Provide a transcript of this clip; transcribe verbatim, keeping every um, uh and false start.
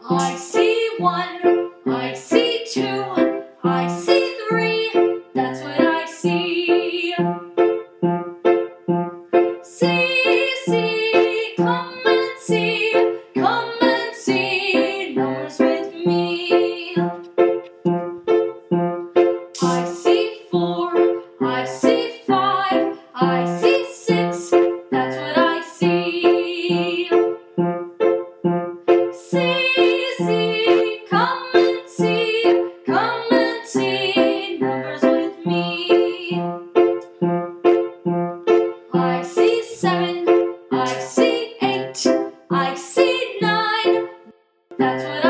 I see one, I see two, I see three, that's what I see. See, see, come and see, come and see numbers with me. I see four, I see five, I see six, that's what I see. See, see, come and see, come and see numbers with me. I see seven, I see eight, I see nine, that's what